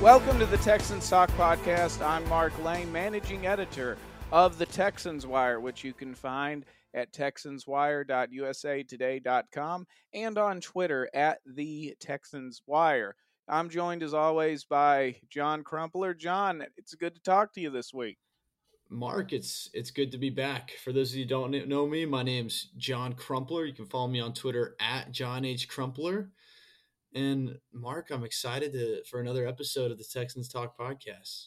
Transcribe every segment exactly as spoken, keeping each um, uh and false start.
Welcome to the Texans Talk Podcast. I'm Mark Lane, managing editor of the Texans Wire, which you can find at texans wire dot u s a today dot com and on Twitter at the Texans Wire. I'm joined as always by John Crumpler. John, it's good to talk to you this week. Mark, it's it's good to be back. For those of you who don't know me, my name's John Crumpler. You can follow me on Twitter at John H. Crumpler. And Mark, I'm excited to, for another episode of the Texans Talk Podcast.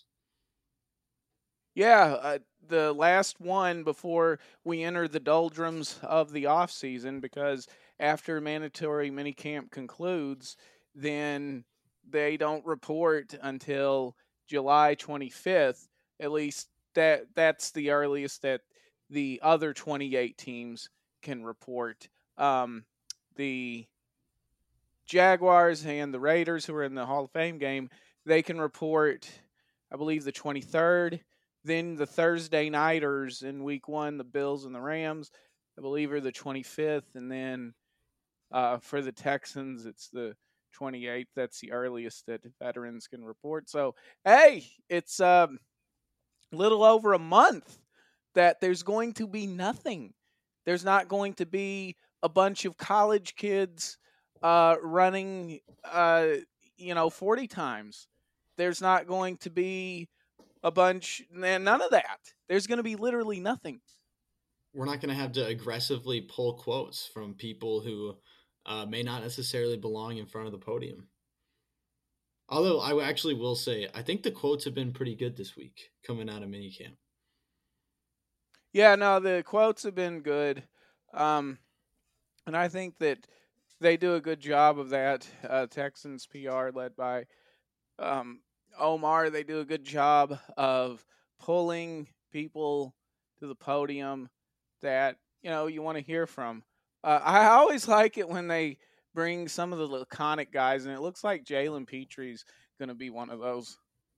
Yeah, uh, the last one before we enter the doldrums of the offseason, because after mandatory minicamp concludes, then they don't report until July twenty-fifth. At least that that's the earliest that the other twenty-eight teams can report. Um, the Jaguars and the Raiders, who are in the Hall of Fame game, they can report, I believe, the twenty-third. Then the Thursday nighters in week one, the Bills and the Rams, I believe, are the twenty-fifth. And then uh, for the Texans, it's the twenty-eighth. That's the earliest that veterans can report. So, hey, it's um, a little over a month that there's going to be nothing. There's not going to be a bunch of college kids uh, running, uh, you know, forty times. There's not going to be a bunch, none of that. There's going to be literally nothing. We're not going to have to aggressively pull quotes from people who uh, may not necessarily belong in front of the podium. Although I actually will say, I think the quotes have been pretty good this week coming out of minicamp. Yeah, no, the quotes have been good. Um, and I think that they do a good job of that. Uh, Texans P R led by um, Omar, they do a good job of pulling people to the podium that, you know, you want to hear from. Uh, I always like it when they bring some of the laconic guys, and it looks like Jalen Petre's going to be one of those.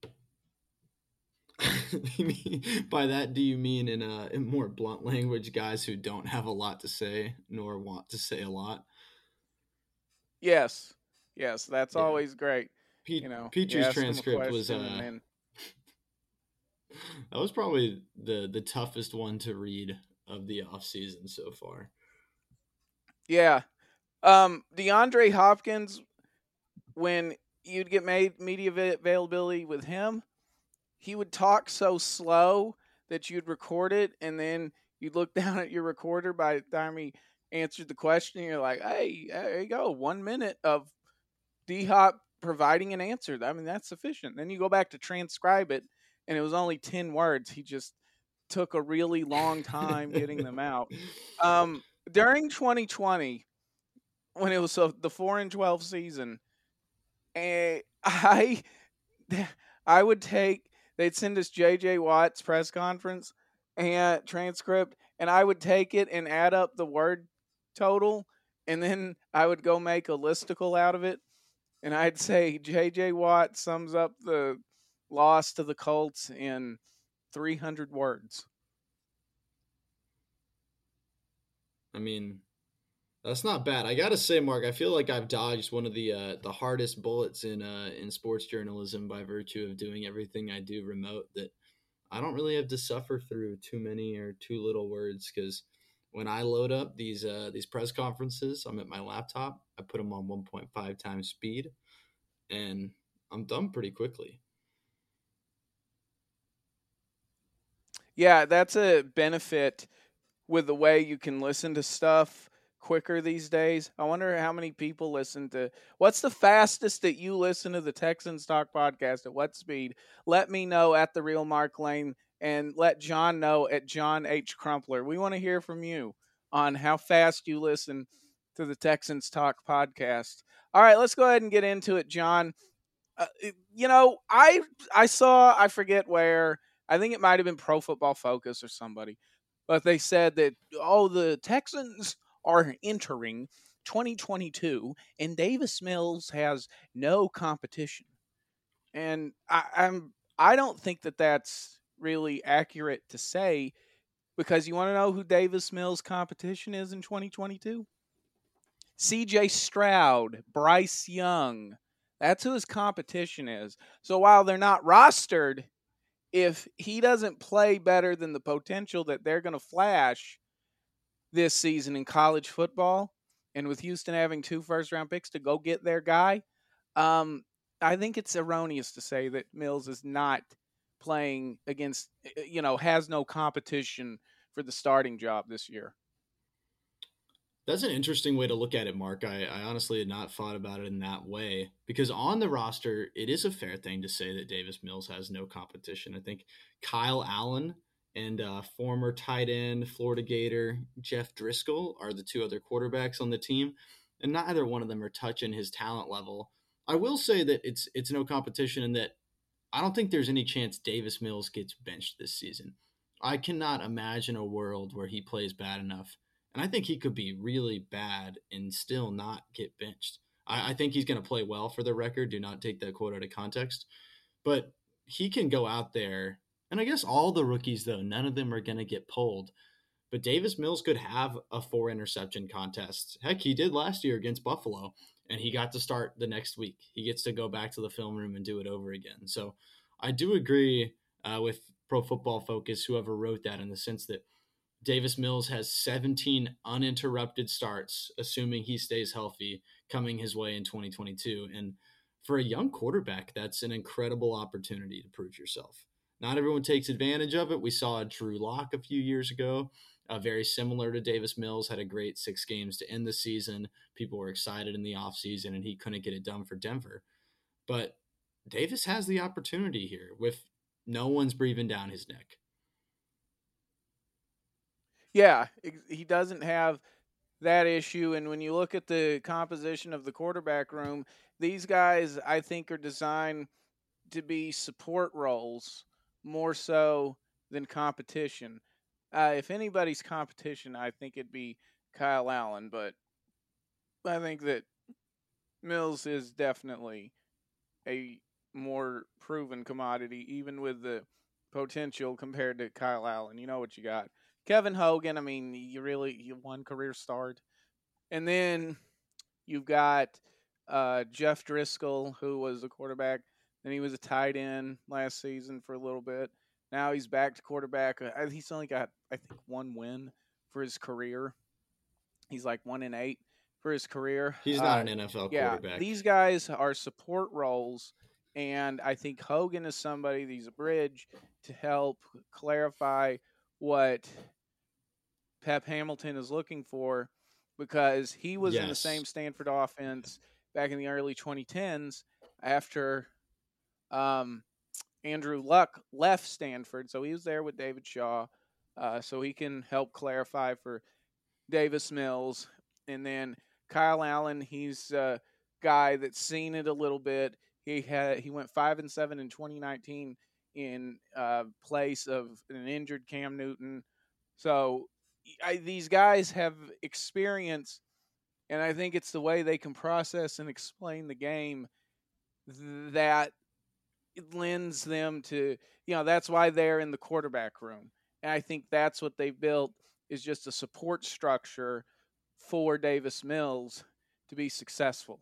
By that, do you mean in a in more blunt language, guys who don't have a lot to say nor want to say a lot? Yes, yes, that's Yeah. always great. Pe- You know, Petry's you ask transcript them a was question uh, and then that was probably the the toughest one to read of the off season so far. Yeah, um, DeAndre Hopkins, when you'd get made media availability with him, he would talk so slow that you'd record it, and then you'd look down at your recorder by the time he answered the question. You're like, hey, there you go, one minute of D-Hop providing an answer. I mean, that's sufficient. Then you go back to transcribe it, and it was only ten words. He just took a really long time getting them out. Um, during twenty twenty, when it was uh, the four and twelve season, eh, I I would take, they'd send us J J Watt's press conference and transcript, and I would take it and add up the word total, and then I would go make a listicle out of it, and I'd say J J Watt sums up the loss to the Colts in three hundred words. I mean, that's not bad. I gotta say, Mark, I feel like I've dodged one of the uh, the hardest bullets in uh, in sports journalism by virtue of doing everything I do remote. That I don't really have to suffer through too many or too little words, because when I load up these uh, these press conferences, I'm at my laptop. I put them on one point five times speed, and I'm done pretty quickly. Yeah, that's a benefit with the way you can listen to stuff quicker these days. I wonder how many people listen to, what's the fastest that you listen to the Texans Talk Podcast, at what speed? Let me know at the Real Mark Lane, and let John know at John H. Crumpler. We want to hear from you on how fast you listen to the Texans Talk Podcast. All right, let's go ahead and get into it, John. Uh, you know, I I saw, I forget where, I think it might have been Pro Football Focus or somebody, but they said that, oh, the Texans are entering twenty twenty-two and Davis Mills has no competition. And I, I'm I don't think that that's really accurate to say, because you want to know who Davis Mills' competition is in twenty twenty-two? C J Stroud, Bryce Young, That's who his competition is. So while they're not rostered, if he doesn't play better than the potential that they're going to flash this season in college football, and with Houston having two first round picks to go get their guy, um, I think it's erroneous to say that Mills is not playing against, you know, has no competition for the starting job this year. That's an interesting way to look at it, Mark. I, I honestly had not thought about it in that way because on the roster, it is a fair thing to say that Davis Mills has no competition. I think Kyle Allen and uh, former tight end Florida Gator Jeff Driscoll are the two other quarterbacks on the team, and neither one of them are touching his talent level. I will say that it's it's no competition in that I don't think there's any chance Davis Mills gets benched this season. I cannot imagine a world where he plays bad enough. And I think he could be really bad and still not get benched. I, I think he's going to play well for the record. Do not take that quote out of context. But he can go out there. And I guess all the rookies, though, none of them are going to get pulled. But Davis Mills could have a four interception contest. Heck, he did last year against Buffalo, and he got to start the next week. He gets to go back to the film room and do it over again. So I do agree uh, with Pro Football Focus, whoever wrote that, in the sense that Davis Mills has seventeen uninterrupted starts, assuming he stays healthy, coming his way in twenty twenty-two. And for a young quarterback, that's an incredible opportunity to prove yourself. Not everyone takes advantage of it. We saw Drew Lock a few years ago, uh, very similar to Davis Mills, had a great six games to end the season. People were excited in the offseason, and he couldn't get it done for Denver. But Davis has the opportunity here with no one's breathing down his neck. Yeah, he doesn't have that issue. And when you look at the composition of the quarterback room, these guys, I think, are designed to be support roles more so than competition. Uh, if anybody's competition, I think it'd be Kyle Allen. But I think that Mills is definitely a more proven commodity, even with the potential compared to Kyle Allen. You know what you got. Kevin Hogan, I mean, you really you one career start. And then you've got uh, Jeff Driscoll, who was a quarterback. Then he was a tight end last season for a little bit. Now he's back to quarterback. He's only got, I think, one win for his career. He's like one in eight for his career. He's not uh, an N F L yeah, quarterback. These guys are support roles. And I think Hogan is somebody, he's a bridge to help clarify what Pep Hamilton is looking for, because he was yes. in the same Stanford offense back in the early twenty tens after um, Andrew Luck left Stanford. So he was there with David Shaw. Uh, so he can help clarify for Davis Mills. And then Kyle Allen, he's a guy that's seen it a little bit. He had he went five and seven in twenty nineteen in uh, place of an injured Cam Newton. So I, these guys have experience, and I think it's the way they can process and explain the game that it lends them to, you know, that's why they're in the quarterback room. And I think that's what they've built, is just a support structure for Davis Mills to be successful.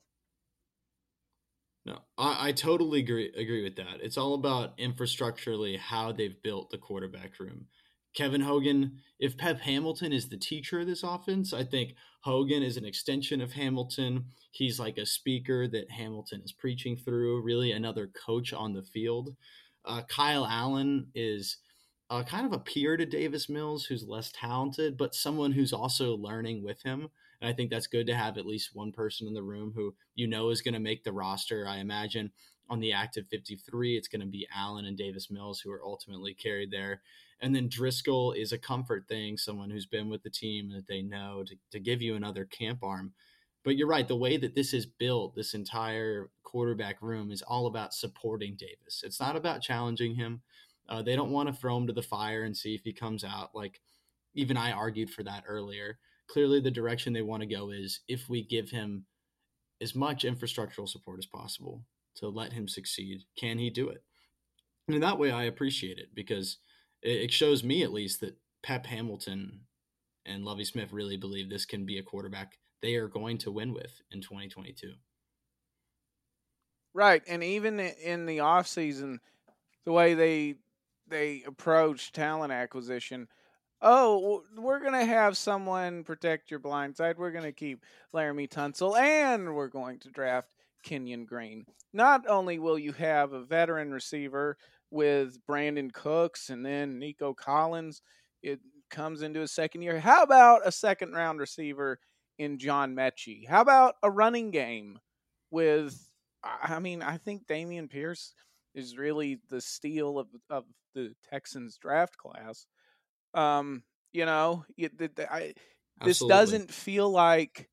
No, I, I totally agree agree with that. It's all about infrastructurally how they've built the quarterback room. Kevin Hogan, if Pep Hamilton is the teacher of this offense, I think Hogan is an extension of Hamilton. He's like a speaker that Hamilton is preaching through, really another coach on the field. Uh, Kyle Allen is uh, kind of a peer to Davis Mills, who's less talented, but someone who's also learning with him. And I think that's good to have at least one person in the room who you know is going to make the roster. I imagine on the active fifty-three, it's going to be Allen and Davis Mills who are ultimately carried there. And then Driscoll is a comfort thing, someone who's been with the team that they know to, to give you another camp arm. But you're right, the way that this is built, this entire quarterback room is all about supporting Davis. It's not about challenging him. Uh, they don't want to throw him to the fire and see if he comes out. Like, even I argued for that earlier. Clearly, the direction they want to go is if we give him as much infrastructural support as possible to let him succeed, can he do it? And in that way, I appreciate it, because it shows me at least that Pep Hamilton and Lovie Smith really believe this can be a quarterback they are going to win with in twenty twenty-two. Right, and even in the off season, the way they they approach talent acquisition. Oh, we're gonna have someone protect your blind side. We're gonna keep Laramie Tunsil, and we're going to draft Kenyon Green. Not only will you have a veteran receiver with Brandon Cooks and then Nico Collins, it comes into his second year. How about a second round receiver in John Mechie? How about a running game with? I mean, I think Damian Pierce is really the steal of of the Texans draft class. Um, you know, it, it, I, this Absolutely. doesn't feel like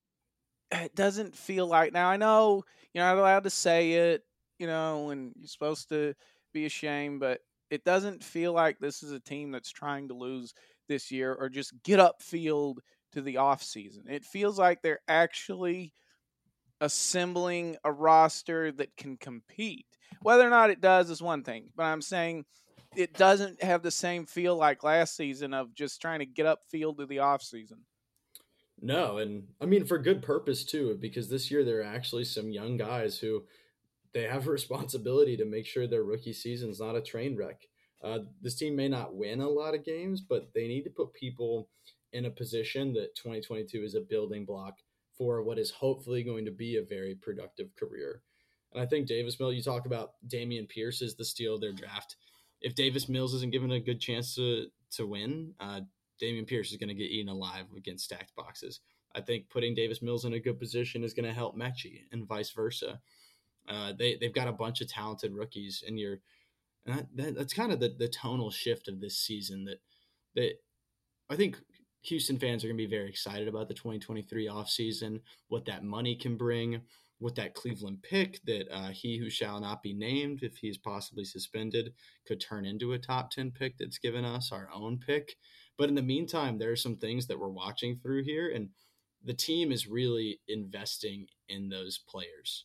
it doesn't feel like now. I know you're not allowed to say it, you know, and you're supposed to be ashamed, but it doesn't feel like this is a team that's trying to lose this year or just get up field to the off season. It feels like they're actually assembling a roster that can compete. Whether or not it does is one thing, but I'm saying it doesn't have the same feel like last season of just trying to get up field to the offseason. No, and I mean for good purpose too, because this year there are actually some young guys who they have a responsibility to make sure their rookie season's not a train wreck. Uh, this team may not win a lot of games, but they need to put people in a position that twenty twenty-two is a building block for what is hopefully going to be a very productive career. And I think Davis Mills, you talk about Damian Pierce is the steal of their draft. If Davis Mills isn't given a good chance to to win, uh, Damian Pierce is going to get eaten alive against stacked boxes. I think putting Davis Mills in a good position is going to help Mechie and vice versa. Uh, they they've got a bunch of talented rookies, and you're and that, that, that's kind of the, the tonal shift of this season. That that I think Houston fans are going to be very excited about the twenty twenty-three offseason, what that money can bring, what that Cleveland pick that uh, he who shall not be named, if he's possibly suspended, could turn into a top ten pick that's given us our own pick. But in the meantime, there are some things that we're watching through here, and the team is really investing in those players.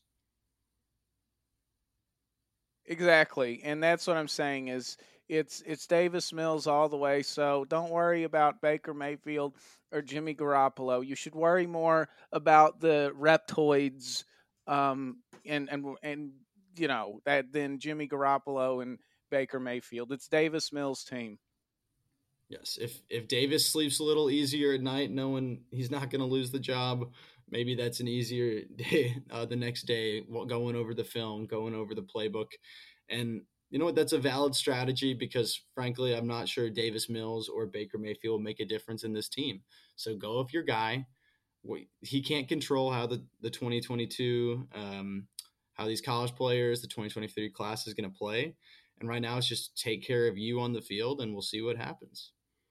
Exactly, and that's what I'm saying is it's it's Davis Mills all the way. So don't worry about Baker Mayfield or Jimmy Garoppolo. You should worry more about the Reptoids, um, and and and you know that than Jimmy Garoppolo and Baker Mayfield. It's Davis Mills' team. Yes, if if Davis sleeps a little easier at night, knowing he's not going to lose the job, maybe that's an easier day uh, the next day. Going over the film, going over the playbook, and you know what? That's a valid strategy because, frankly, I'm not sure Davis Mills or Baker Mayfield will make a difference in this team. So go with your guy. He can't control how the the twenty twenty-two, um, how these college players, the twenty twenty-three class is going to play. And right now, it's just take care of you on the field, and we'll see what happens.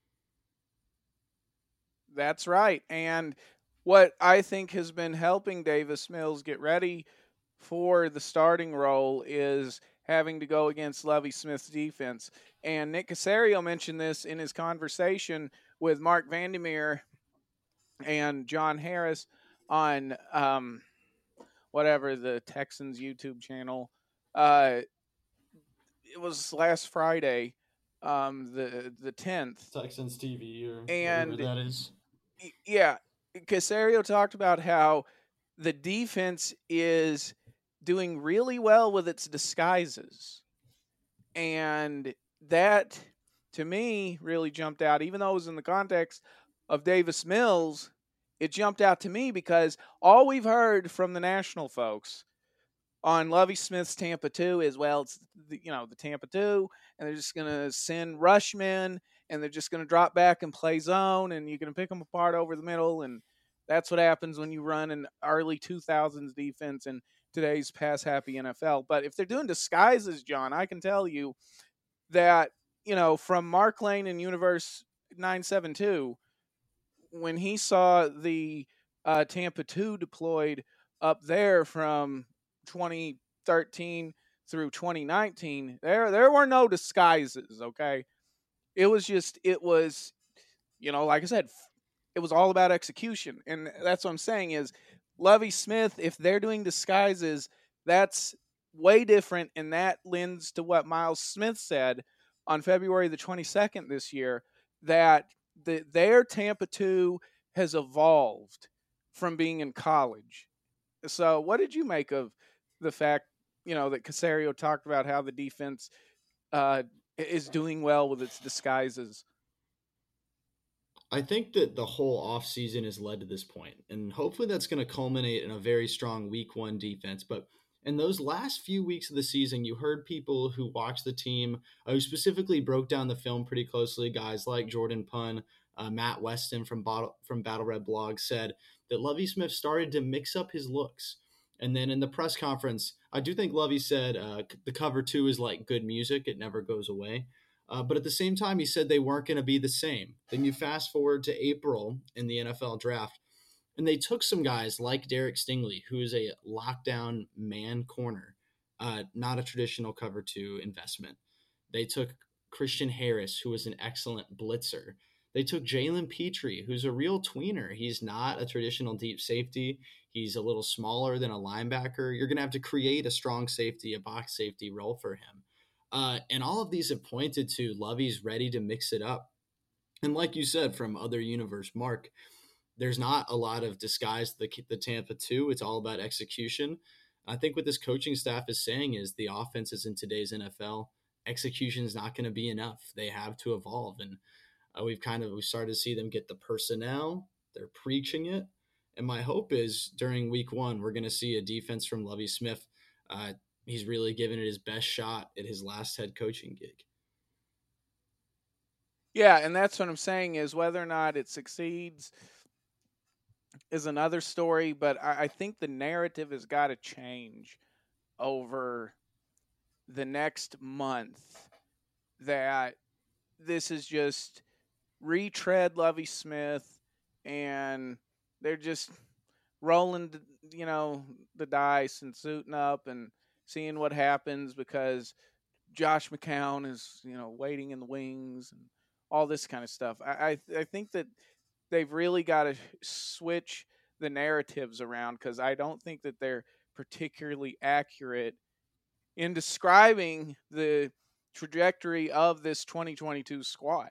That's right. And what I think has been helping Davis Mills get ready for the starting role is having to go against Lovie Smith's defense. And Nick Caserio mentioned this in his conversation with Mark Vandermeer and John Harris on um, whatever the Texans YouTube channel. Uh, it was last Friday, um, the the tenth, Texans T V or whatever and that is. yeah, Casario talked about how the defense is doing really well with its disguises. And that, to me, really jumped out. Even though it was in the context of Davis Mills, it jumped out to me because all we've heard from the national folks on Lovie Smith's Tampa two is, well, it's the, you know the Tampa two, and they're just going to send rushmen, and they're just going to drop back and play zone, and you're going to pick them apart over the middle, and that's what happens when you run an early two thousands defense in today's pass happy N F L. But if they're doing disguises, John, I can tell you that you know from Mark Lane in Universe nine seven two, when he saw the uh, Tampa two deployed up there from twenty thirteen through twenty nineteen, there there were no disguises. Okay, it was just it was you know like I said, it was all about execution, and that's what I'm saying is Lovie Smith. If they're doing disguises, that's way different, and that lends to what Miles Smith said on February the twenty-second this year that the, their Tampa two has evolved from being in college. So, what did you make of the fact you know, that Casario talked about how the defense uh, is doing well with its disguises. I think that the whole offseason has led to this point, and hopefully that's going to culminate in a very strong week one defense. But in those last few weeks of the season, you heard people who watched the team, uh, who specifically broke down the film pretty closely, guys like Jordan Pun, uh, Matt Weston from, Bottle, from Battle Red Blog said that Lovie Smith started to mix up his looks. And then in the press conference, I do think Lovie said uh, the cover two is like good music. It never goes away. Uh, but at the same time, he said they weren't going to be the same. Then you fast forward to April in the N F L draft, and they took some guys like Derek Stingley, who is a lockdown man corner, uh, not a traditional cover two investment. They took Christian Harris, who was an excellent blitzer. They took Jalen Petrie, who's a real tweener. He's not a traditional deep safety. He's a little smaller than a linebacker. You're going to have to create a strong safety, a box safety role for him. Uh, and all of these have pointed to Lovey's ready to mix it up. And like you said, from other universe, Mark, there's not a lot of disguise the, the Tampa two. It's all about execution. I think what this coaching staff is saying is the offenses in today's N F L, execution is not going to be enough. They have to evolve. And uh, we've kind of we started to see them get the personnel. They're preaching it. And my hope is during week one, we're going to see a defense from Lovie Smith. Uh, he's really given it his best shot at his last head coaching gig. Yeah, and that's what I'm saying is whether or not it succeeds is another story, but I, I think the narrative has got to change over the next month that this is just retread Lovie Smith and they're just rolling, you know, the dice and suiting up and seeing what happens because Josh McCown is, you know, waiting in the wings and all this kind of stuff. I I, I think that they've really got to switch the narratives around because I don't think that they're particularly accurate in describing the trajectory of this twenty twenty-two squad.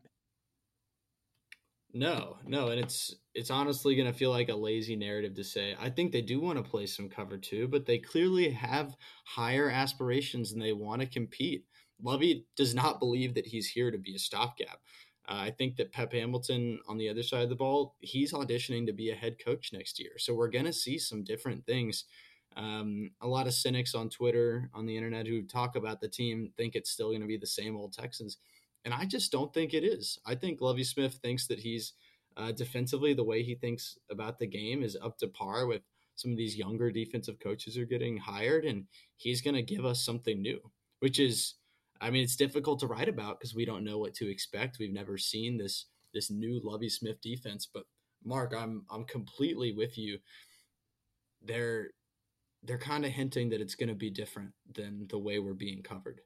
No, no, and it's it's honestly going to feel like a lazy narrative to say. I think they do want to play some cover two, but they clearly have higher aspirations and they want to compete. Lovey does not believe that he's here to be a stopgap. Uh, I think that Pep Hamilton on the other side of the ball, he's auditioning to be a head coach next year. So we're going to see some different things. Um, a lot of cynics on Twitter, on the internet who talk about the team think it's still going to be the same old Texans. And I just don't think it is. I think Lovie Smith thinks that he's uh, defensively, the way he thinks about the game is up to par with some of these younger defensive coaches who are getting hired. And he's going to give us something new, which is, I mean, it's difficult to write about because we don't know what to expect. We've never seen this this new Lovie Smith defense. But Mark, I'm I'm completely with you. They're they're kind of hinting that it's going to be different than the way we're being covered.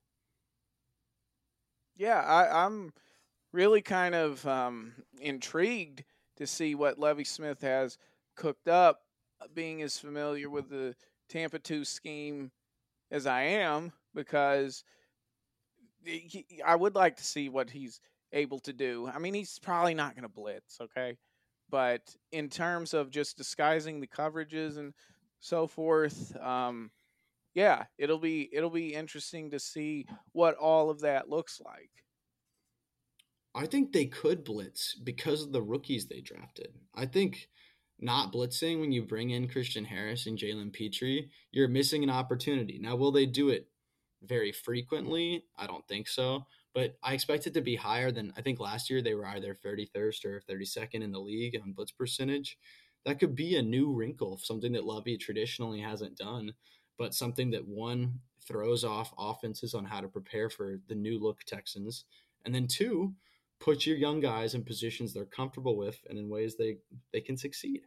Yeah, I, I'm really kind of um, intrigued to see what Lovie Smith has cooked up, being as familiar with the Tampa two scheme as I am, because he, I would like to see what he's able to do. I mean, he's probably not going to blitz, okay? But in terms of just disguising the coverages and so forth, um, yeah, it'll be it'll be interesting to see what all of that looks like. I think they could blitz because of the rookies they drafted. I think not blitzing when you bring in Christian Harris and Jalen Petrie, you're missing an opportunity. Now, will they do it very frequently? I don't think so. But I expect it to be higher than I think last year they were either thirty-first or thirty-second in the league on blitz percentage. That could be a new wrinkle, something that Lovey traditionally hasn't done, but something that one throws off offenses on how to prepare for the new look Texans. And then two, put your young guys in positions they're comfortable with and in ways they, they can succeed.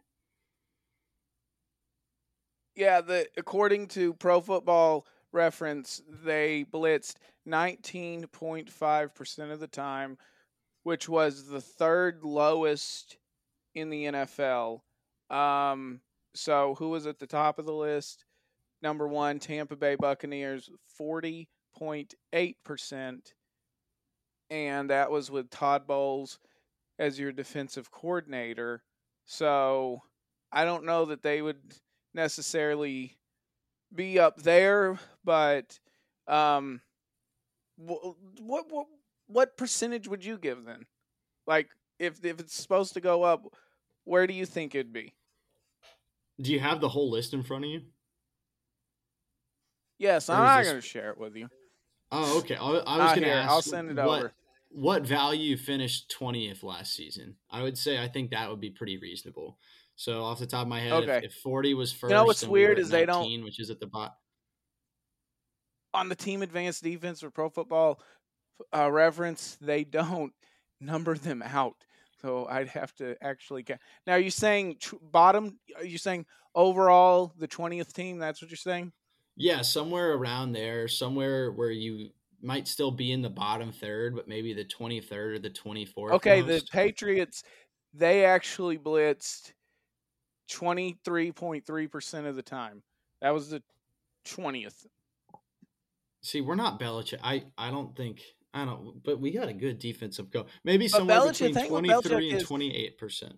Yeah, the according to Pro Football Reference, they blitzed nineteen point five percent of the time, which was the third lowest in the N F L. Um, so who was at the top of the list? Number one, Tampa Bay Buccaneers, forty point eight percent. And that was with Todd Bowles as your defensive coordinator. So I don't know that they would necessarily be up there, but um, what what what, what percentage would you give then? Like if if it's supposed to go up, where do you think it'd be? Do you have the whole list in front of you, Yes, I'm or is not this? going to share it with you. Oh, okay. I, I was Not going to here. I'll ask send it what over. what value finished twentieth last season. I would say I think that would be pretty reasonable. So off the top of my head, if, Okay. if forty was You know first what's and we were weird at is they don't nineteen, which is at the bottom. on the team advanced defense for Pro Football uh, Reference. They don't number them out, so I'd have to actually get. Now, are you saying tr- bottom? Are you saying overall the twentieth team? That's what you're saying. Yeah, somewhere around there, somewhere where you might still be in the bottom third, but maybe the twenty-third or the twenty-fourth Okay, the most. Patriots they actually blitzed twenty-three point three percent of the time. That was the twentieth. See, we're not Belichick. I, I don't think I don't, but we got a good defensive go. Maybe But somewhere Belichick, the between thing with Belichick twenty-three and is twenty-eight percent.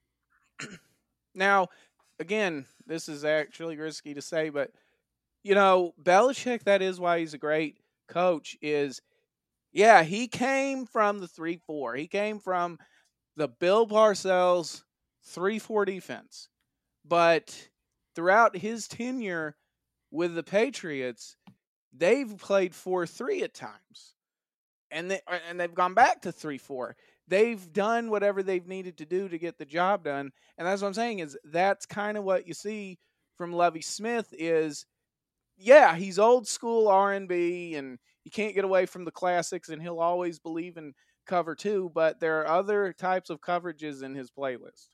now, again, this is actually risky to say, but you know, Belichick, that is why he's a great coach, is yeah, he came from the three four. He came from the Bill Parcells three four defense. But throughout his tenure with the Patriots, they've played four three at times. And they and they've gone back to three four. They've done whatever they've needed to do to get the job done. And that's what I'm saying is that's kind of what you see from Lovey Smith is yeah, he's old school R and B and you can't get away from the classics and he'll always believe in cover two, but there are other types of coverages in his playlist.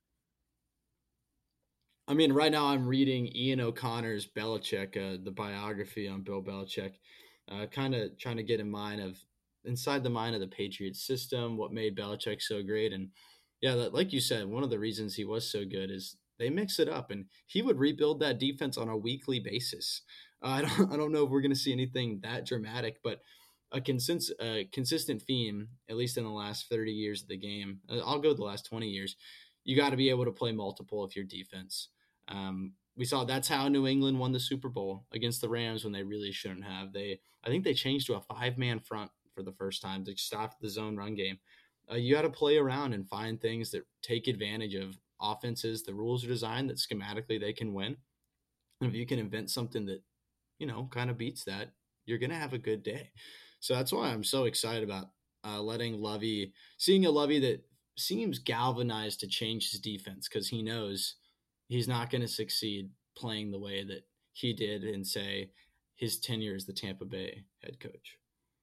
I mean, right now I'm reading Ian O'Connor's Belichick, uh, the biography on Bill Belichick, uh, kind of trying to get in mind of inside the mind of the Patriots system, what made Belichick so great, and yeah, that, like you said, one of the reasons he was so good is they mix it up, and he would rebuild that defense on a weekly basis. Uh, I don't, I don't know if we're going to see anything that dramatic, but a consist, uh, consistent theme, at least in the last thirty years of the game, uh, I'll go the last twenty years. You got to be able to play multiple of your defense. Um, we saw that's how New England won the Super Bowl against the Rams when they really shouldn't have. They, I think they changed to a five man front for the first time to stop the zone run game. Uh, you got to play around and find things that take advantage of offenses. The rules are designed that schematically they can win. And if you can invent something that, you know, kind of beats that, you're going to have a good day. So that's why I'm so excited about uh, letting Lovey, seeing a Lovey that seems galvanized to change his defense because he knows he's not going to succeed playing the way that he did in, say, his tenure as the Tampa Bay head coach.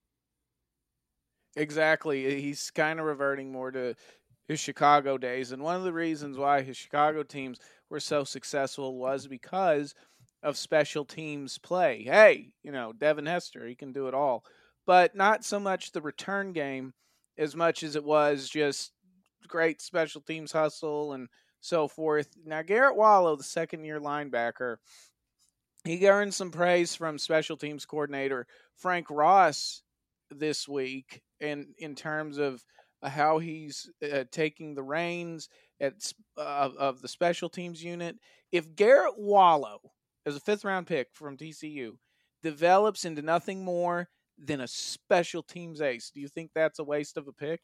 Exactly. He's kind of reverting more to his Chicago days. And one of the reasons why his Chicago teams were so successful was because of special teams play. Hey, you know, Devin Hester, he can do it all. But not so much the return game as much as it was just great special teams hustle and so forth. Now, Garrett Wallow, the second year linebacker, he earned some praise from special teams coordinator Frank Ross this week in in terms of uh, how he's uh, taking the reins at uh, of the special teams unit. If Garrett Wallow, as a fifth round pick from T C U, develops into nothing more than a special teams ace, do you think that's a waste of a pick?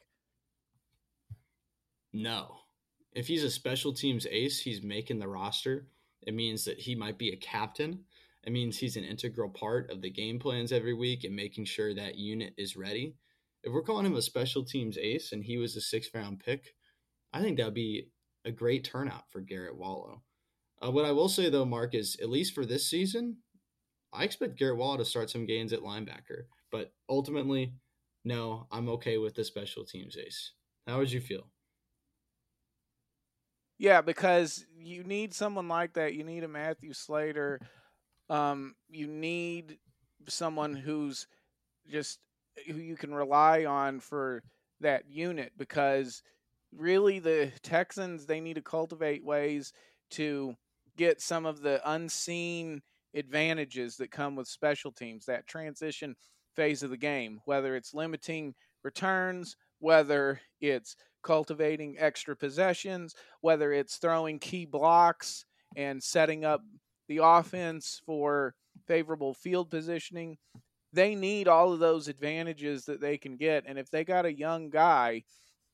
No. If he's a special teams ace, he's making the roster. It means that he might be a captain. It means he's an integral part of the game plans every week and making sure that unit is ready. If we're calling him a special teams ace and he was a sixth round pick, I think that would be a great turnout for Garrett Wallow. Uh, what I will say though, Mark, is at least for this season, I expect Garrett Wallow to start some games at linebacker. But ultimately, no, I'm okay with the special teams ace. How would you feel? Yeah, because you need someone like that. You need a Matthew Slater. Um, you need someone who's just who you can rely on for that unit because really the Texans they need to cultivate ways to get some of the unseen advantages that come with special teams, that transition phase of the game, whether it's limiting returns, whether it's cultivating extra possessions, whether it's throwing key blocks and setting up the offense for favorable field positioning. They need all of those advantages that they can get. And if they got a young guy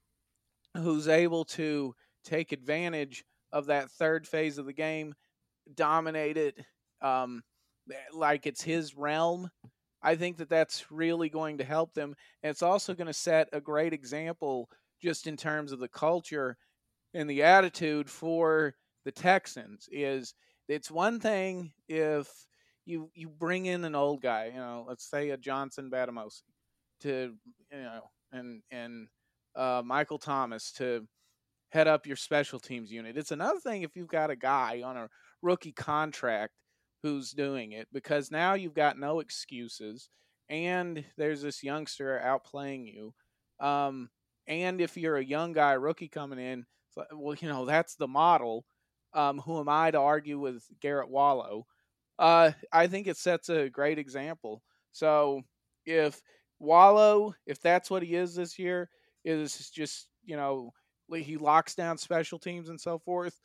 who's able to take advantage of that third phase of the game, dominate it um, like it's his realm, I think that that's really going to help them. And it's also going to set a great example just in terms of the culture and the attitude for the Texans. Is it's one thing if you you bring in an old guy, you know, let's say a Johnson Batamosi, to you know, and and uh, Michael Thomas to head up your special teams unit. It's another thing if you've got a guy on a rookie contract who's doing it, because now you've got no excuses, and there's this youngster outplaying you. Um, and if you're a young guy, rookie coming in, well, you know, that's the model. Um, who am I to argue with Garrett Wallow? Uh, I think it sets a great example. So if Wallow, if that's what he is this year, is just, you know, he locks down special teams and so forth,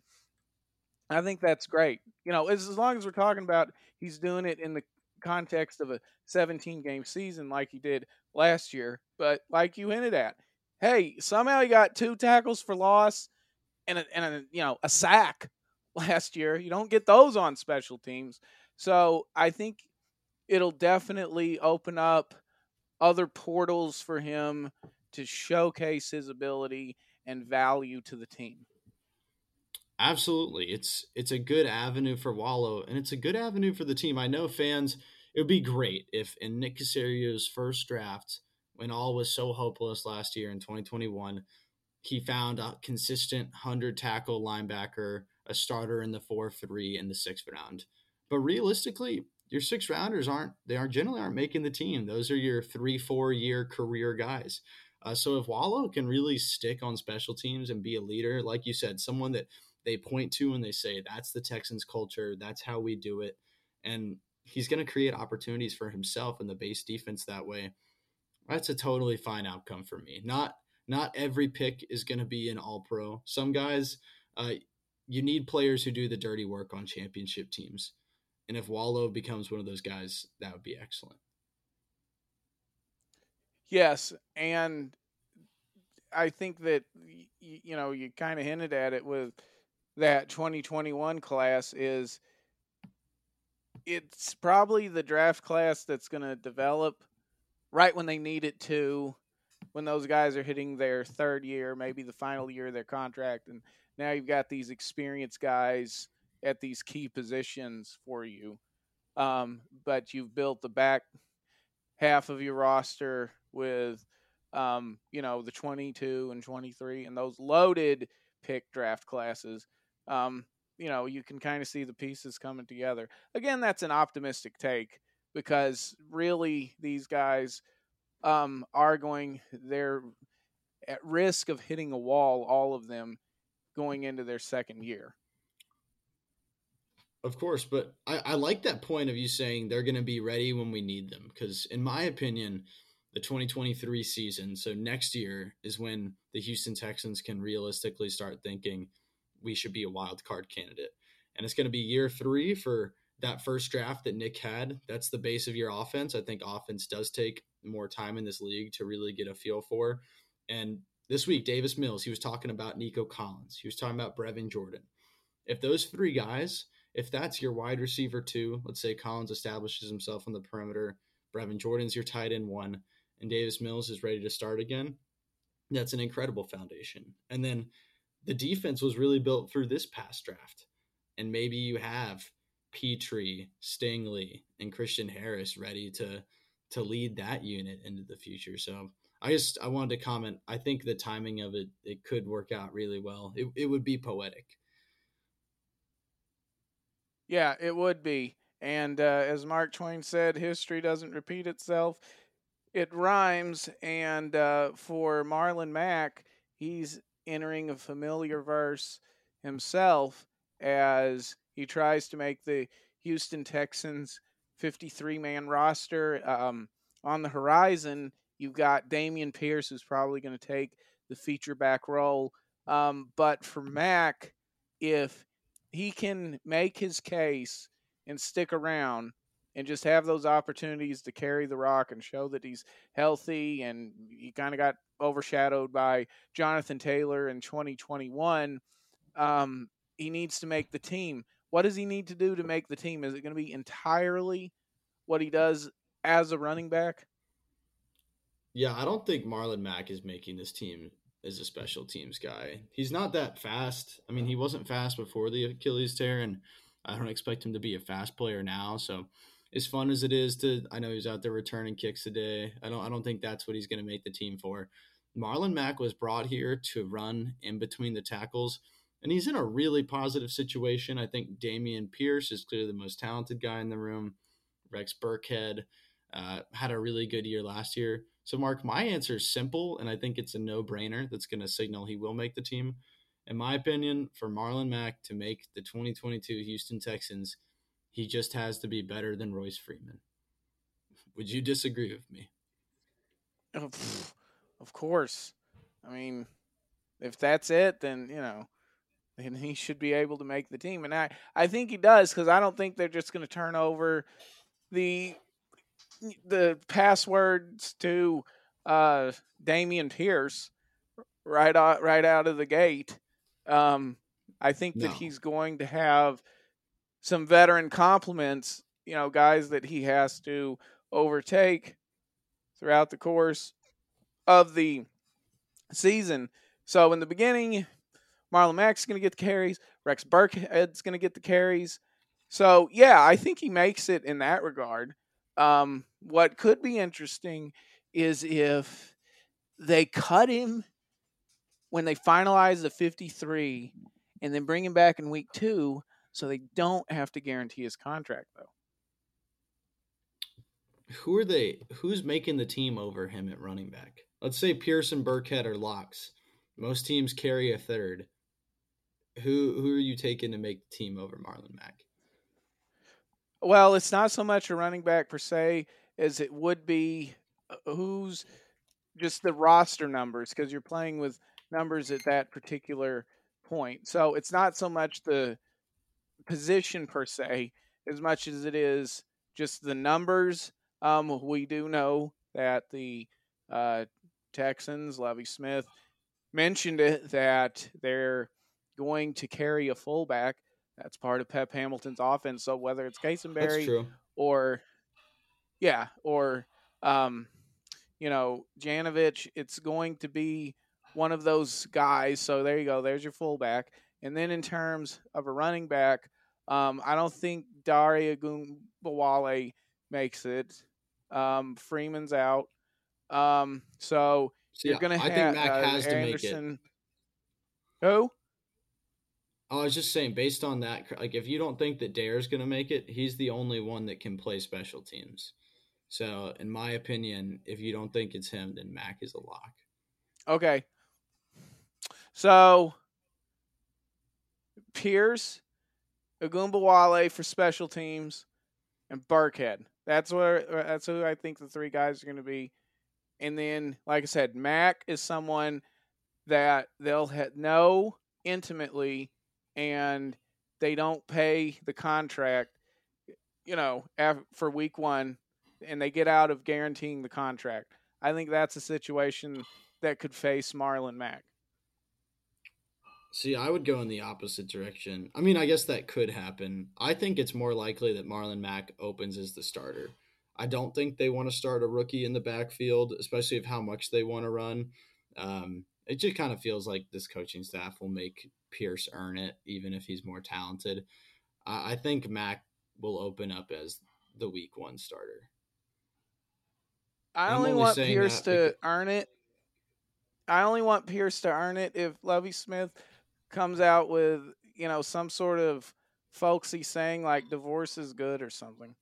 I think that's great. You know, as, as long as we're talking about he's doing it in the context of a seventeen game season like he did last year. But like you hinted at, hey, somehow he got two tackles for loss and a, and a, you know, a sack last year. You don't get those on special teams. So I think it'll definitely open up other portals for him to showcase his ability and value to the team. Absolutely. It's it's a good avenue for Wallow, and it's a good avenue for the team. I know fans, it would be great if in Nick Caserio's first draft, when all was so hopeless last year in twenty twenty-one, he found a consistent one hundred tackle linebacker, a starter in the four three in the sixth round. But realistically, your six rounders aren't they aren't generally aren't making the team. Those are your three, four year career guys. Uh, so if Wallow can really stick on special teams and be a leader, like you said, someone that they point to and they say, that's the Texans culture, that's how we do it. And he's going to create opportunities for himself in the base defense that way. That's a totally fine outcome for me. Not not every pick is going to be an all-pro. Some guys, uh, you need players who do the dirty work on championship teams. And if Wallow becomes one of those guys, that would be excellent. Yes, and I think that, you know, you kind of hinted at it with that twenty twenty-one class, is it's probably the draft class that's going to develop right when they need it to, when those guys are hitting their third year, maybe the final year of their contract, and now you've got these experienced guys at these key positions for you. Um, but you've built the back half of your roster with, um, you know, the twenty-two and twenty-three and those loaded pick draft classes. Um, you know, you can kind of see the pieces coming together. Again, that's an optimistic take, because really these guys um, are going, they're at risk of hitting a wall, all of them, going into their second year. Of course, but I, I like that point of you saying they're going to be ready when we need them. Because in my opinion, the twenty twenty-three season, so next year, is when the Houston Texans can realistically start thinking we should be a wild card candidate. And it's going to be year three for that first draft that Nick had. That's the base of your offense. I think offense does take more time in this league to really get a feel for. And this week, Davis Mills, he was talking about Nico Collins. He was talking about Brevin Jordan. If those three guys, if that's your wide receiver two, let's say Collins establishes himself on the perimeter, Brevin Jordan's your tight end one, and Davis Mills is ready to start again, that's an incredible foundation. And then the defense was really built through this past draft. And maybe you have Petrie, Stingley, and Christian Harris ready to to lead that unit into the future. So I just I wanted to comment. I think the timing of it, it could work out really well. It it would be poetic. Yeah, it would be. And uh, as Mark Twain said, history doesn't repeat itself. It rhymes. And uh, for Marlon Mack, he's entering a familiar verse himself as he tries to make the Houston Texans fifty-three man roster. Um, on the horizon, you've got Dameon Pierce, who's probably going to take the feature back role. Um, but for Mack, if he can make his case and stick around, and just have those opportunities to carry the rock and show that he's healthy. And he kind of got overshadowed by Jonathan Taylor in twenty twenty-one. Um, he needs to make the team. What does he need to do to make the team? Is it going to be entirely what he does as a running back? Yeah, I don't think Marlon Mack is making this team as a special teams guy. He's not that fast. I mean, he wasn't fast before the Achilles tear, and I don't expect him to be a fast player now. So, as fun as it is to, I know he's out there returning kicks a day. I don't, I don't think that's what he's going to make the team for. Marlon Mack was brought here to run in between the tackles, and he's in a really positive situation. I think Dameon Pierce is clearly the most talented guy in the room. Rex Burkhead uh, had a really good year last year. So, Mark, my answer is simple, and I think it's a no-brainer that's going to signal he will make the team. In my opinion, for Marlon Mack to make the twenty twenty-two Houston Texans, he just has to be better than Royce Freeman. Would you disagree with me? Of course. I mean, if that's it, then, you know, then he should be able to make the team. And I, I think he does, because I don't think they're just going to turn over the the passwords to uh, Dameon Pierce right out, right out of the gate. Um, I think No. that he's going to have some veteran compliments, you know, guys that he has to overtake throughout the course of the season. So in the beginning, Marlon Mack's going to get the carries. Rex Burkhead's going to get the carries. So, yeah, I think he makes it in that regard. Um, what could be interesting is if they cut him when they finalize the fifty-three and then bring him back in week two so they don't have to guarantee his contract, though. Who are they? Who's making the team over him at running back? Let's say Pierce and Burkhead are locks. Most teams carry a third. Who who are you taking to make the team over Marlon Mack? Well, it's not so much a running back per se as it would be who's just the roster numbers, because you're playing with numbers at that particular point. So it's not so much the position per se as much as it is just the numbers. Um, we do know that the uh, Texans, Lovie Smith, mentioned it that they're going to carry a fullback. That's part of Pep Hamilton's offense. So whether it's Casenberry or, yeah, or, um, you know, Janovich, it's going to be one of those guys. So there you go. There's your fullback. And then in terms of a running back, um, I don't think Dare Ogunbowale makes it. Um, Freeman's out. Um, so See, you're going to I have think Mack uh, has Anderson. to make it. Who? I was just saying, based on that, like if you don't think that Dare's going to make it, he's the only one that can play special teams. So, in my opinion, if you don't think it's him, then Mack is a lock. Okay. So, Pierce, Ogunbowale for special teams, and Burkhead. That's where that's who I think the three guys are going to be. And then, like I said, Mack is someone that they'll know intimately, and they don't pay the contract, you know, for week one, and they get out of guaranteeing the contract. I think that's a situation that could face Marlon Mack. See, I would go in the opposite direction. I mean, I guess that could happen. I think it's more likely that Marlon Mack opens as the starter. I don't think they want to start a rookie in the backfield, especially of how much they want to run. Um, it just kind of feels like this coaching staff will make Pierce earn it, even if he's more talented. I, I think Mack will open up as the week one starter. I only, only want Pierce to because... earn it. I only want Pierce to earn it if Lovie Smith comes out with, you know, some sort of folksy saying like divorce is good or something.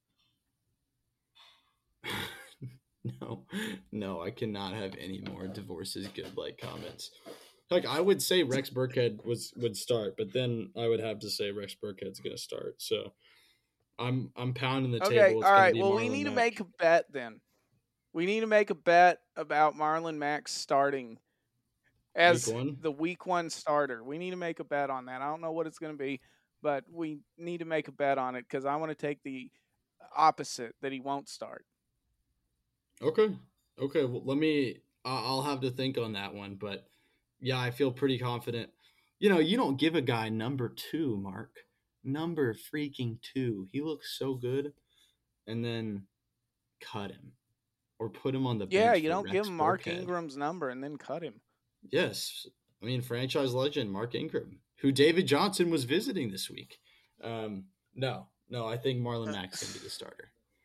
no, no, I cannot have any more divorce is good like comments. Like I would say Rex Burkhead was would start, but then I would have to say Rex Burkhead's going to start. So I'm I'm pounding the okay, table. It's all right. be Well, Marlon we need Mack. to make a bet then. We need to make a bet about Marlon Mack starting as week one? the week one starter. We need to make a bet on that. I don't know what it's going to be, but we need to make a bet on it because I want to take the opposite, that he won't start. Okay. Okay. Well, let me. I- I'll have to think on that one, but yeah, I feel pretty confident. You know, you don't give a guy number two, Mark. Number freaking two. He looks so good, and then cut him or put him on the Yeah, bench you for don't give Rex him Mark Burkhead. Ingram's number and then cut him. Yes, I mean franchise legend Mark Ingram, who David Johnson was visiting this week. Um, no, no, I think Marlon Mack's gonna be the starter.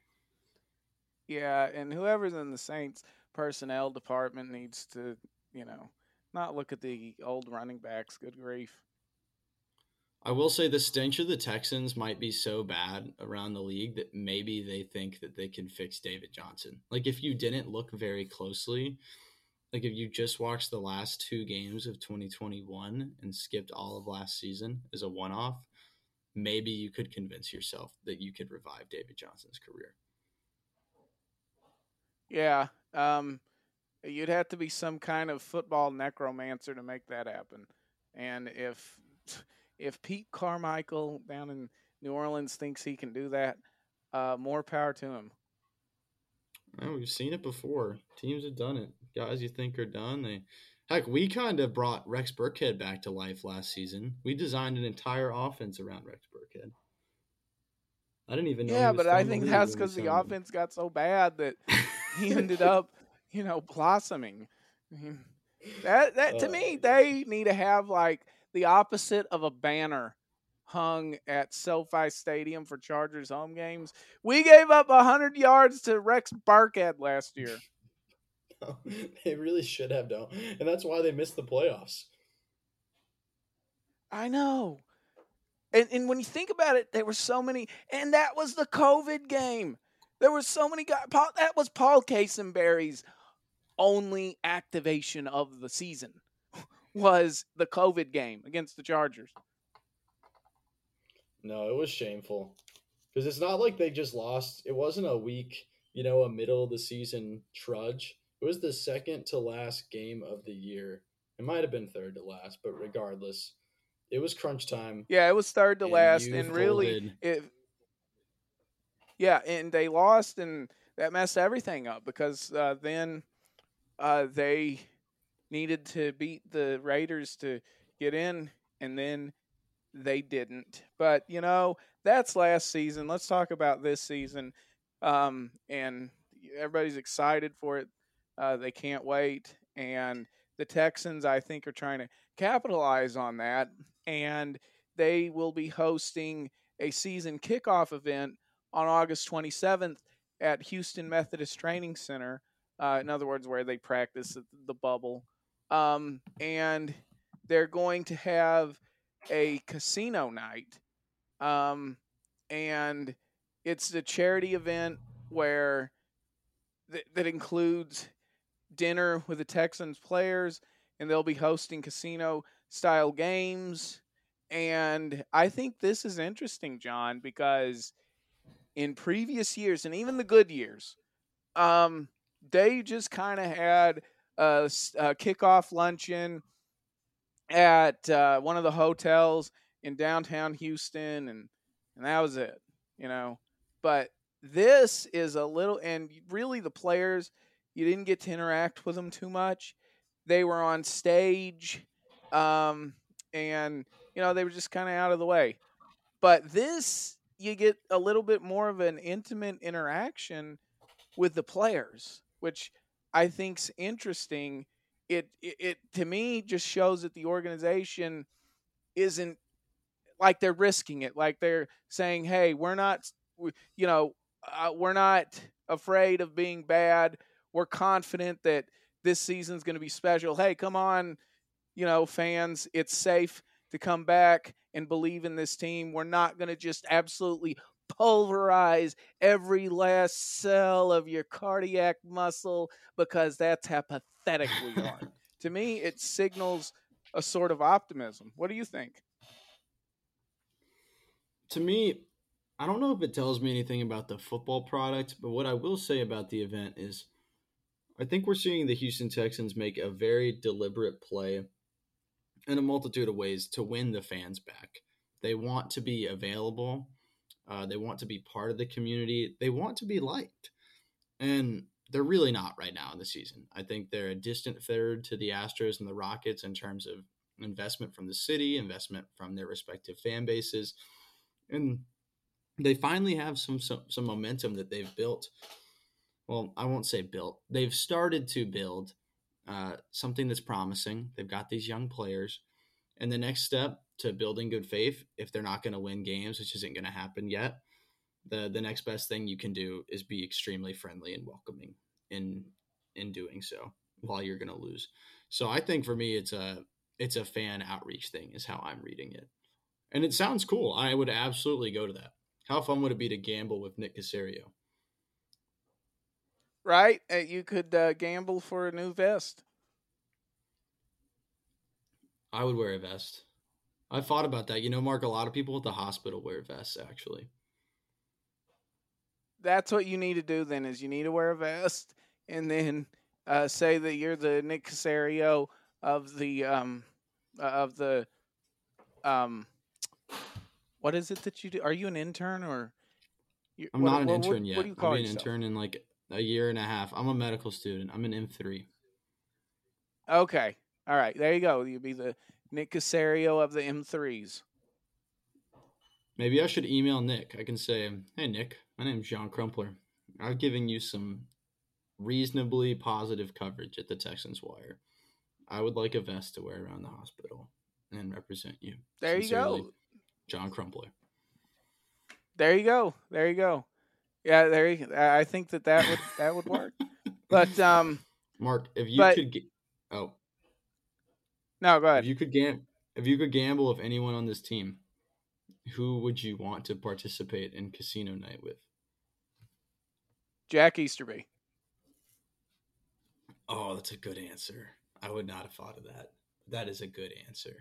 Yeah, and whoever's in the Saints personnel department needs to, you know, not look at the old running backs. Good grief. I will say the stench of the Texans might be so bad around the league that maybe they think that they can fix David Johnson. Like if you didn't look very closely, like if you just watched the last two games of twenty twenty-one and skipped all of last season as a one-off, maybe you could convince yourself that you could revive David Johnson's career. Yeah, um, you'd have to be some kind of football necromancer to make that happen. And if if Pete Carmichael down in New Orleans thinks he can do that, uh, more power to him. Well, we've seen it before. Teams have done it. Guys you think are done, they heck, we kind of brought Rex Burkhead back to life last season. We designed an entire offense around Rex Burkhead. I didn't even know he Yeah, was but still I in the think league that's when we because the signed him. offense got so bad that he ended up, you know, blossoming. I mean, that that to uh, me, they need to have like the opposite of a banner hung at SoFi Stadium for Chargers home games. We gave up a hundred yards to Rex Burkhead last year. they really should have done, and that's why they missed the playoffs. I know. And and when you think about it, there were so many, and that was the COVID game. There were so many guys. Paul, that was Paul Casenberry's only activation of the season was the COVID game against the Chargers. No, it was shameful because it's not like they just lost. It wasn't a week, you know, a middle of the season trudge. It was the second to last game of the year. It might have been third to last, but regardless, it was crunch time, Yeah, it was third to and last, you and really, folded. it. Yeah, and they lost, and that messed everything up because uh, then uh, they needed to beat the Raiders to get in, and then they didn't. But you know, that's last season. Let's talk about this season. Um, and everybody's excited for it. Uh, they can't wait. And the Texans, I think, are trying to capitalize on that. And they will be hosting a season kickoff event on August twenty-seventh at Houston Methodist Training Center. Uh, in other words, where they practice at the bubble. Um, and they're going to have a casino night. Um, and it's a charity event where th- that includes dinner with the Texans players, and they'll be hosting casino style games. And I think this is interesting, John, because in previous years and even the good years, um, they just kind of had a, a kickoff luncheon at uh, one of the hotels in downtown Houston, and and that was it, you know. But this is a little, and really the players, you didn't get to interact with them too much. They were on stage, um, and you know they were just kind of out of the way. But this, you get a little bit more of an intimate interaction with the players, which I think's interesting. It, it it to me just shows that the organization isn't like they're risking it, like they're saying, "Hey, we're not, you know, uh, we're not afraid of being bad. We're confident that this season's going to be special. Hey, come on, you know, fans, it's safe to come back and believe in this team. We're not going to just absolutely pulverize every last cell of your cardiac muscle because that's how pathetic we are." To me, it signals a sort of optimism. What do you think? To me, I don't know if it tells me anything about the football product, but what I will say about the event is I think we're seeing the Houston Texans make a very deliberate play in a multitude of ways to win the fans back. They want to be available, Uh, they want to be part of the community. They want to be liked. And they're really not right now in the season. I think they're a distant third to the Astros and the Rockets in terms of investment from the city, investment from their respective fan bases. And they finally have some, some, some momentum that they've built. Well, I won't say built. They've started to build uh, something that's promising. They've got these young players. And the next step to building good faith, if they're not going to win games, which isn't going to happen yet, the the next best thing you can do is be extremely friendly and welcoming in in doing so while you're going to lose. So I think for me, it's a it's a fan outreach thing is how I'm reading it. And it sounds cool. I would absolutely go to that. How fun would it be to gamble with Nick Caserio? Right? Uh, You could uh, gamble for a new vest. I would wear a vest. I thought about that. You know, Mark, a lot of people at the hospital wear vests, actually. That's what you need to do then is you need to wear a vest and then uh, say that you're the Nick Casario of the um uh, of the um what is it that you do? Are you an intern or you, I'm what, not an what, what intern what do yet. you I'll call be an yourself? intern in like a year and a half. I'm a medical student. I'm an M three. Okay. All right. There you go. You'll be the Nick Casario of the M threes. Maybe I should email Nick. I can say, hey, Nick, my name's John Crumpler. I've given you some reasonably positive coverage at the Texans Wire. I would like a vest to wear around the hospital and represent you. There you Sincerely, go. John Crumpler. There you go. There you go. Yeah, there you, I think that that would that would work. But um Mark, if you but could get, oh, no, go if ahead. you could gam- if you could gamble with anyone on this team, who would you want to participate in casino night with? Jack Easterby. Oh, that's a good answer. I would not have thought of that. That is a good answer.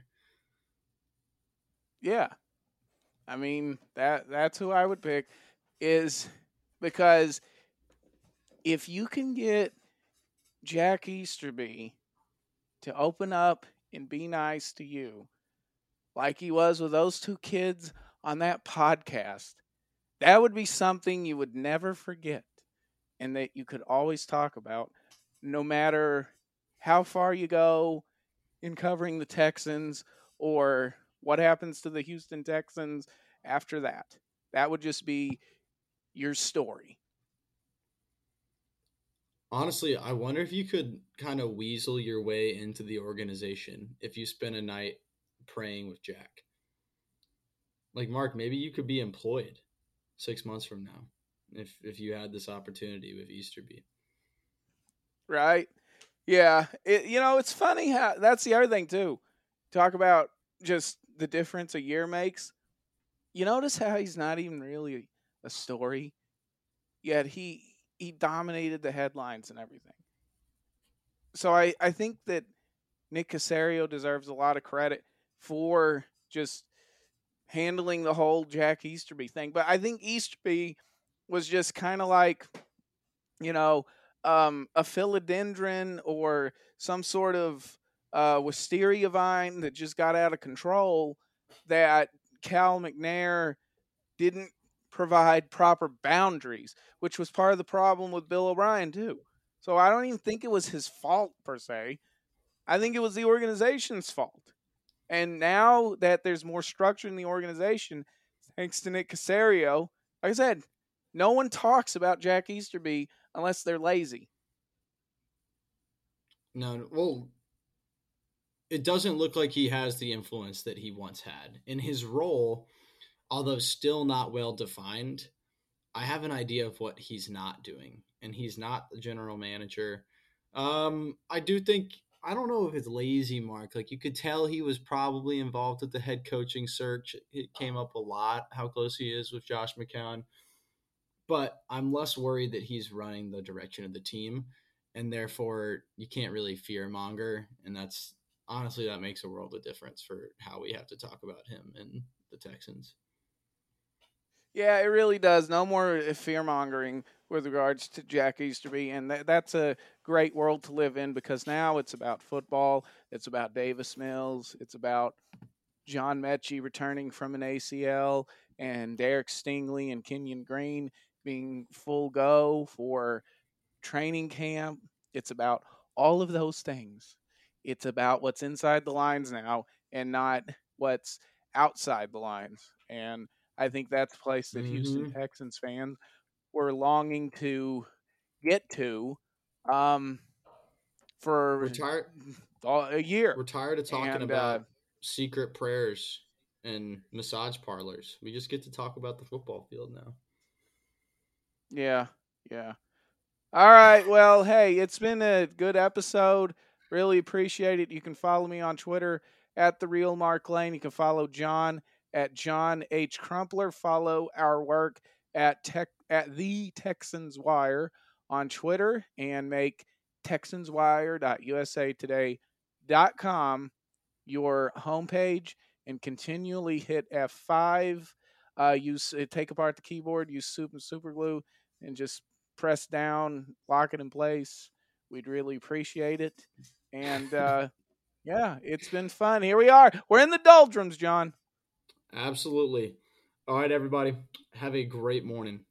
Yeah. I mean, that that's who I would pick is because if you can get Jack Easterby to open up and be nice to you like he was with those two kids on that podcast, that would be something you would never forget and that you could always talk about no matter how far you go in covering the Texans or what happens to the Houston Texans after that. That would just be your story. Honestly, I wonder if you could kind of weasel your way into the organization if you spend a night praying with Jack. Like Mark, maybe you could be employed six months from now if if you had this opportunity with Easterby. Right? Yeah. It, you know, it's funny how that's the other thing, too. Talk about just the difference a year makes. You notice how he's not even really a story, yet he he dominated the headlines and everything. So I, I think that Nick Casario deserves a lot of credit for just handling the whole Jack Easterby thing. But I think Easterby was just kind of like, you know, um, a philodendron or some sort of uh, wisteria vine that just got out of control that Cal McNair didn't provide proper boundaries, which was part of the problem with Bill O'Brien, too. So I don't even think it was his fault per se. I think it was the organization's fault. And now that there's more structure in the organization, thanks to Nick Casario, like I said, no one talks about Jack Easterby unless they're lazy. No, well, it doesn't look like he has the influence that he once had. In his role, although still not well defined, I have an idea of what he's not doing, and he's not the general manager. Um, I do think I don't know if it's lazy, Mark. Like you could tell he was probably involved with the head coaching search. It came up a lot how close he is with Josh McCown, but I'm less worried that he's running the direction of the team, and therefore you can't really fear monger, and that's honestly that makes a world of difference for how we have to talk about him and the Texans. Yeah, it really does. No more fear mongering with regards to Jack Easterby, and that, that's a great world to live in because now it's about football. It's about Davis Mills. It's about John Mechie returning from an A C L. and Derek Stingley and Kenyon Green being full go for training camp. It's about all of those things. It's about what's inside the lines now and not what's outside the lines. And I think that's a place that Houston Mm-hmm. Texans fans were longing to get to um, for We're tired. a year. We're tired of talking And uh, about secret prayers and massage parlors. We just get to talk about the football field now. yeah, yeah. All right. Well, hey, it's been a good episode. Really appreciate it. You can follow me on Twitter at the real Mark Lane. You can follow John at John H. Crumpler. Follow our work at tech at the Texans Wire on Twitter and make texans wire dot u s a today dot com your homepage and continually hit F five. Uh, use take apart the keyboard, use soup and super glue, and just press down, lock it in place. We'd really appreciate it. And uh, yeah, it's been fun. Here we are. We're in the doldrums, John. Absolutely. All right, everybody. Have a great morning.